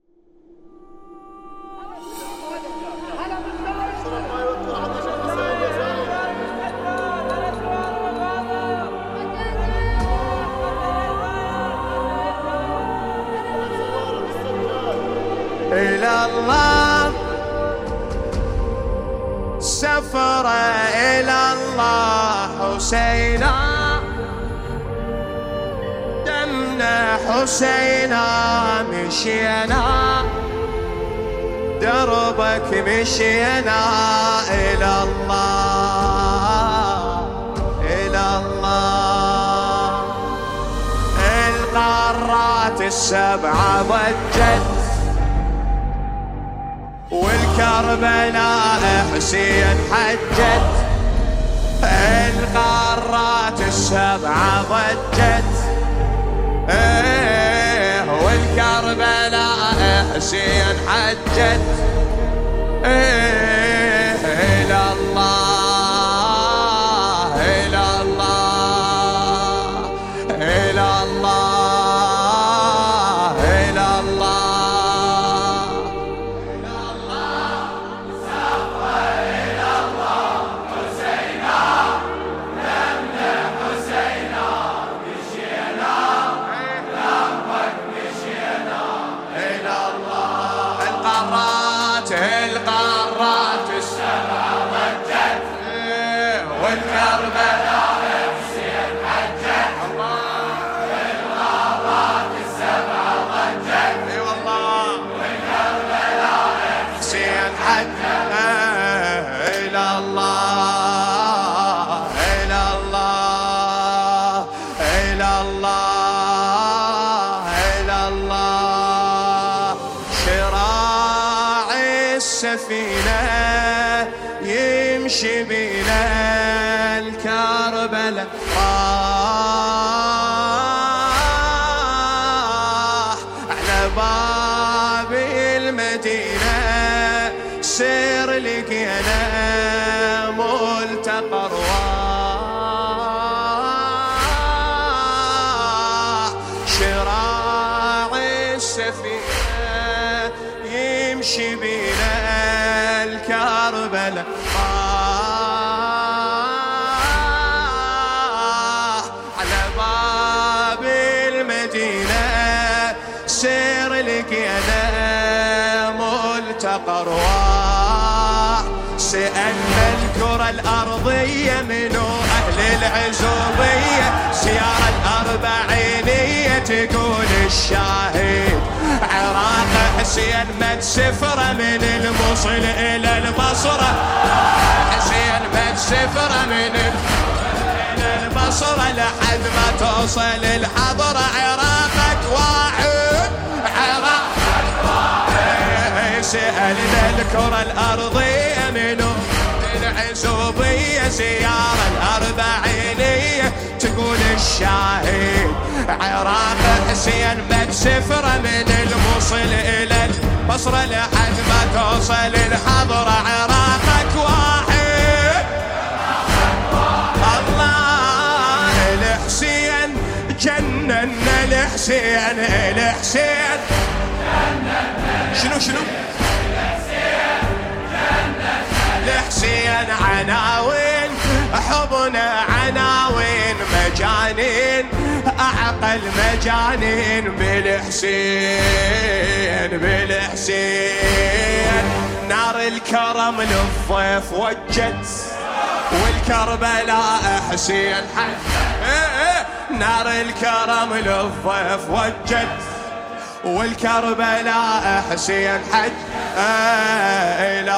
إلى الله سفر، إلى الله حسينا، دمنا حسينا، مشينا دربك مشينا. إلى الله إلى الله. القارات السبعة ضجت، والكربلاء حسين حجت. القارات السبعة ضجت، والكربلاء حسين حجت. إلى الله إلى الله إلى الله إلى الله. القارات السبعة ضجت، والكربلاء حسين حجت. القارات السبعة ضجت، اي والله، والكربلاء حسين حجت. إلى الله إلى الله إلى الله إلى الله. السفينة يمشي بنا الكربلاء راح على باب المدينة. سير لقينا ملتقى أرواح. شراع السفينة يمشي بنا الكربلاء راح على باب المدينة. سير لقينا ملتقى أرواح. سألنا الكرة الأرضية منو أهل العزوبية. سيارة الأربعينية تقول الشاهد عراق حسين مد سفرة من الموصل إلى البصرة. حسين مد سفرة من إلى البصرة لحد ما توصل الحضرة. عراقك واحد عراقك واحد. سألنا الكرة الأرضية منو العزوبية. سيارة الأربعينية تقول الشاهد عراق حسين مد سفرة من الموصل إلى البصرة لحد ما توصل الحضرة. عراقك واحد الله. الحسين جننا الحسين الحسين شنو الحسين عناوين حبنا عناوين مجانين أعقل مجانين بالحسين بالحسين. نار الكرم للضيف وجت، والكربلاء حسين حج. نار الكرم للضيف وجت، والكربلاء حسين حج. إلى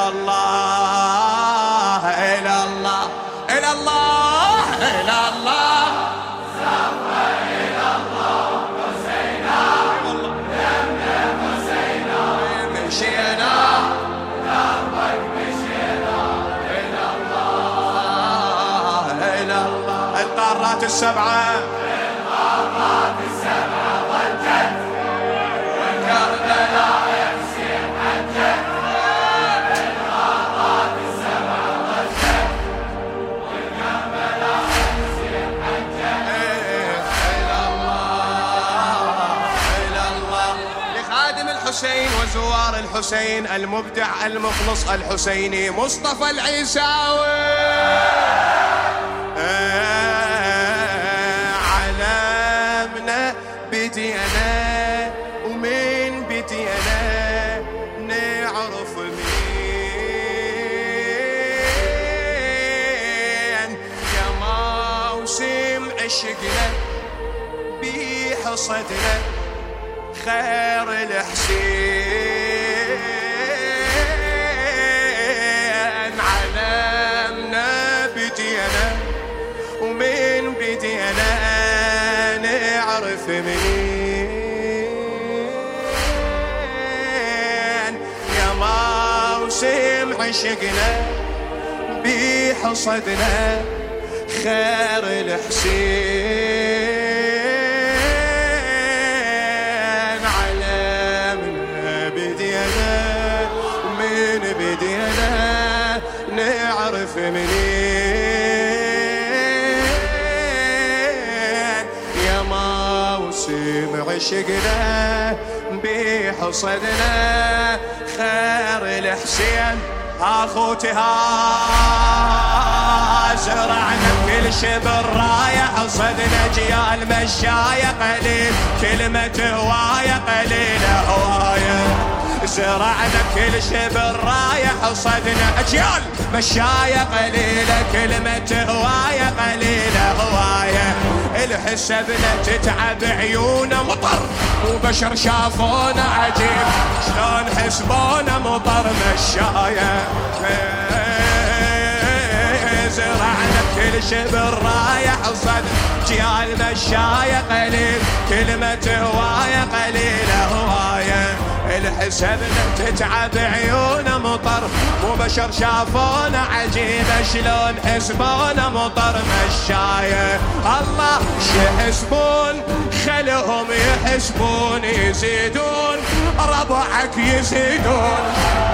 الله إلى الله إلى الله إلى الله. سوى إلى الله حسينا، دمنا حسينا، مشينا دربك مشينا. إلى الله إلى الله. القارات السبعة القارات السبعة ضجت، والكربلاء حسين حجت. القارات السبعة ضجت، والكربلاء حسين حجت. إلى الله إلى الله. لخادم الحسين الحسين وزوار الحسين، المبدع المخلص الحسيني مصطفى العيساوي. علمنا بدينا ومن بدينا نعرف مين، يا موسم عشقنا بحصدنا خير الحسين. علمنا بدينا ومن بدينا نعرف منين، يا موسم عشقنا بحصدنا خير الحسين. علمنا بدينا ومن بدينا نعرف منين، يا موسم عشقنا بحصدنا خير الحسين. اخوتي زرعنا بكل شبر راية، حصدنا جيال مشاية قليل، كلمة هواية قليلة هواية. زرعنا بكل شبر راية، حصدنا اجيال مشاية قليلة، كلمة هواية قليلة هواية. الحسبنا تتعب عيونا مطر، وبشر شافونا عجيب، شلون حسبونا مطر مشاية. زرعنا بكل شبر رايح وصد جيال مشاية قليل، كلمة هواية قليلة هواية. الحسبنا تتعب عيونا مطر، مو بشر شافونا عجيبة، شلون حسبونا مطر مشاية. الله شحسبون خلهم يحسبون، يزيدون ربعك يزيدون،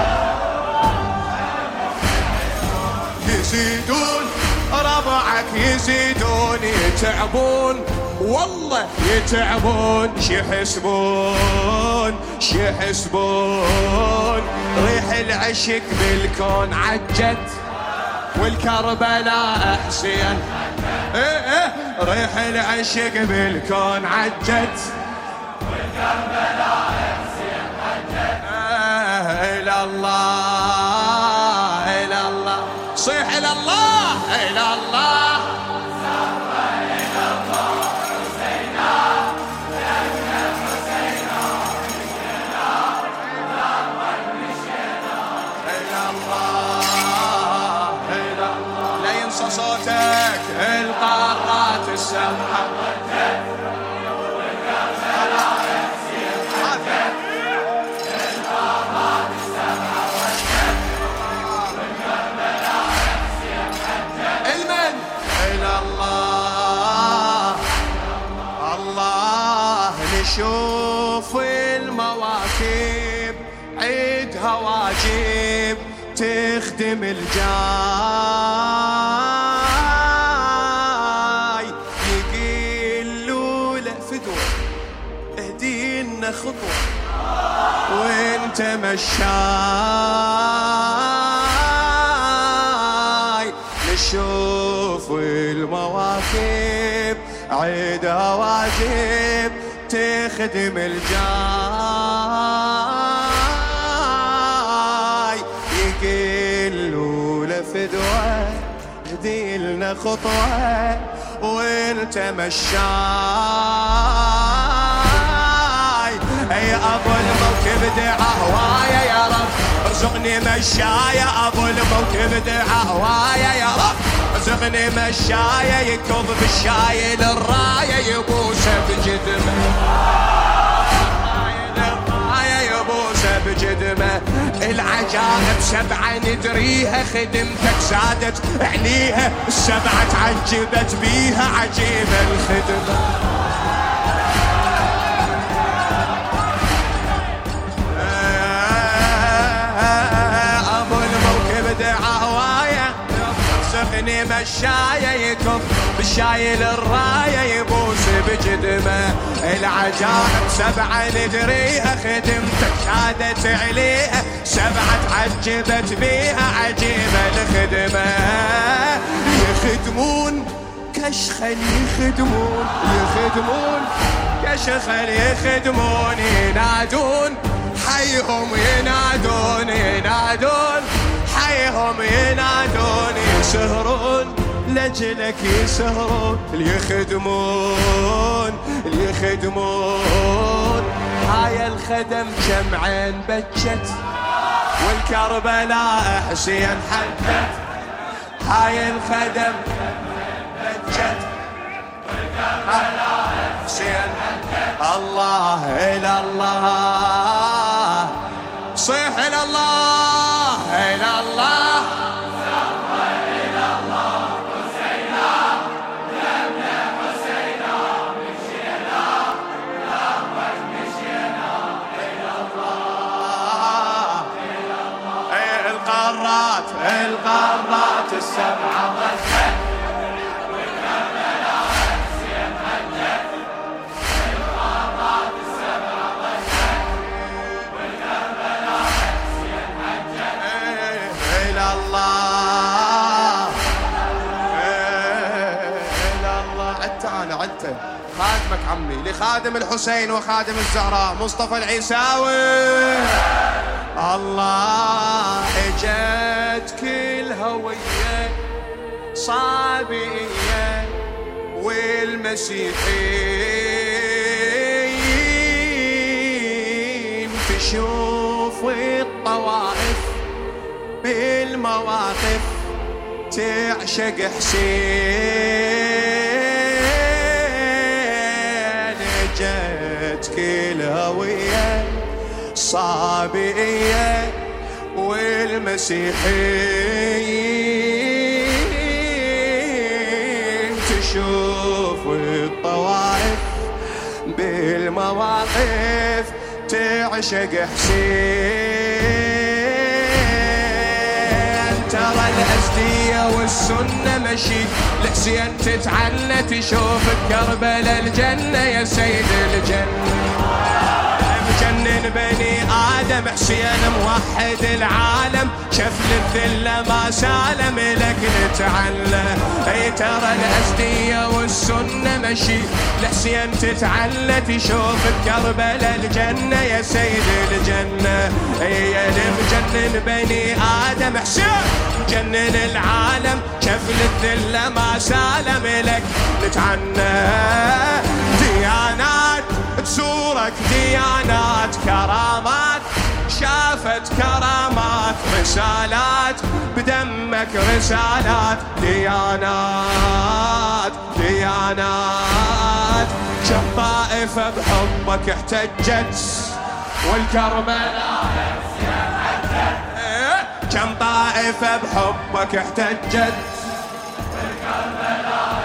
يزيدون ربعك يزيدون، يتعبون والله يتعبون، شيحسبون شيحسبون. ريح العشق بالكون عجت والكربلاء حسين، ريح العشق بالكون عجت والكربلاء حسين عجت. إلى الله إلى الله، صيح إلى الله إلى الله، إلى الله حسينا لأجل حسينا مشينا لما مشينا. إلى الله إلى الله، لا ينسى صوتك القارات السبعة شوف المواكب عيدها واجب، تخدم الجاي، يقلوا له فدوة اهدينا خطوة وانت مشاي. نشوف المواكب عيدها واجب، تخدم الجاي، يقلوا لفدوة هديلنا خطوة وانت مشاي. اي ابو الموكب دعا هوايا يا رب، ارزقني مشايا ابو الموكب دعا هوايا يا رب، ارزقني مشايا يكب بالشاي للراية يبوسه بجدمه، يبوسه بجدمه. العجائب سبعة ندريها، خدمتك زادت عليها، السبعة تعجبت بيها عجيبة الخدمة. ابو الموكب دعا هوايا، ارزقني مشايا يكب بالشاي للراية يبوس بجدمه. العجائب 7 ندريها خدمتك شادت عليها 7 تعجبت بيها عجيبة الخدمة. يخدمون كشخل يخدمون كشخل يخدمون ينادون حيهم ينادون حيهم ينادون يسهرون لجلك يسهرون يخدمون. هاي الخدم جمعين بجت والكربلاء حسين حدت. هاي الخدم بجت والكربلاء حسين حدت. الله إلى الله صيح إلى الله إلى الله القارات 7 ضجت والكربلاء حسين حجت. القارات 7 ضجت والكربلاء حسين حجت. إلى الله إلى الله. عدت خادمك عمي لخادم الحسين وخادم الزهراء مصطفى العيساوي. الله اجت كل هوية صابئية والمسيحيين تشوف الطوائف بالمواقف تعشق حسين. اجت كل هوية صابئية والمسيحيين تشوف الطوائف بالمواقف تعشق حسين. ترى الأزدية والسنة مشي لحسين تتعنى تشوف كربلاء الجنة يا سيد الجنة. مجنن بني آدم حسين موحد العالم شفل الذلة ما سالم لك نتعلى. اي ترى الأزدية والسنة مشي لحسين تتعلى تشوف بكربلاء الجنة يا سيد الجنة. اي مجنن بني آدم حسين مجنن العالم شفل الذلة ما سالم لك نتعنى. ديانات تزورك ديانات كرامات شافت كرامات رسالات بدمك رسالات ديانات كم طائفة بحبك احتجت والكربلاء كم طائفة بحبك احتجت والكربلاء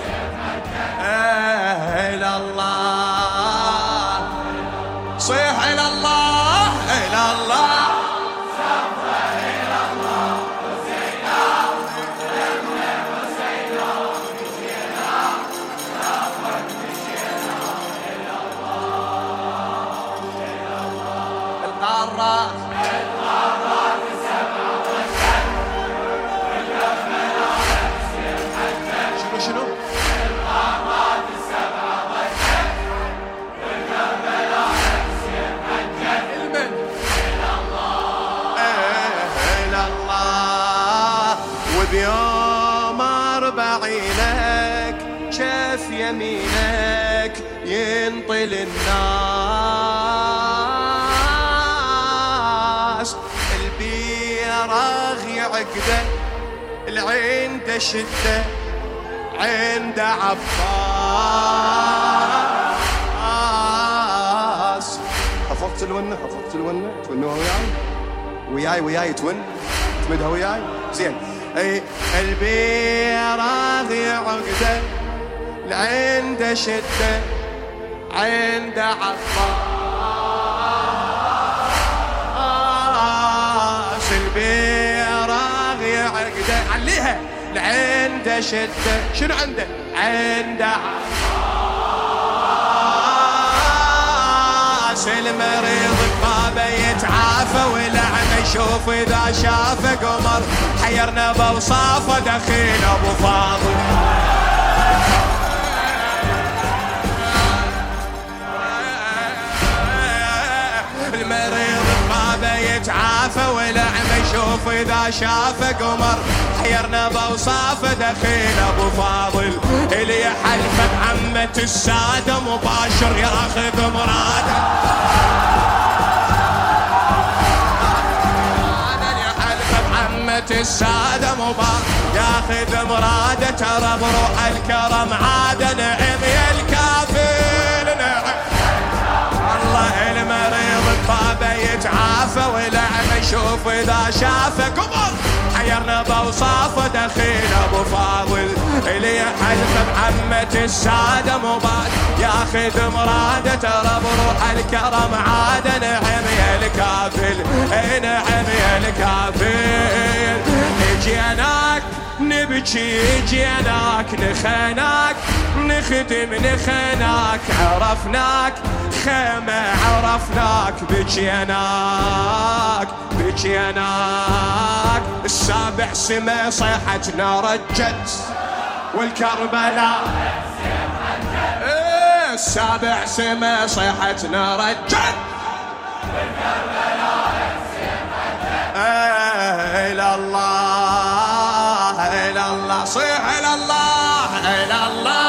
إلى الله صيح إلى الله إلى الله إلى الله حسينا حسينا مشينا نافك مشينا إلى الله القارات 7 ضجت والكربلاء حسين حجت. شنو القارات 7 ضجت والكربلاء حسين حجت. إلى الله إلى الله. وبيوم 40 شاف يمينك ينطل الناس البيراغ يعقده العين شده عند عباس. حفظت الونة تونوها وياي تمدها وياي زين. اي البيراغ يعقده العين شده عند عباس. البيراغ يعقده عليها العين شده شنو عنده عند عباس. المريض بابه يتعافى والأعمى يشوف إذا شافه قمر. حيرنا بوصافه دخيل أبو فاضل. المريض بابه يتعافى والأعمى يشوف إذا شافه قمر. حيرنا بوصافه دخيل أبو فاضل. اللي يحلف بعمة السادة مباشر ياخذ مراده. السادة مبارك ياخذ مراده. ترى بروح الكرم عاد نعم يا الكافل نعم. الله المريض بابه يتعافى والأعمى يشوف إذا شافه قمر. حيرنا بوصافه دخيل أبو فاضل. اللي يحلف بعمة السادة مبارك ياخذ مراده. ترى بروح الكرم عاد نعم يا الكافل نعم يا الكافل. جيناك نبكي جيناك نخناك نخدم نخناك عرفناك خيمة عرفناك بجيناك بجيناك. السابع سما صيحتنا رجت والكربلاء. السابع سما صيحتنا رجت إلى الله إلى الله صيح إلى الله إلى الله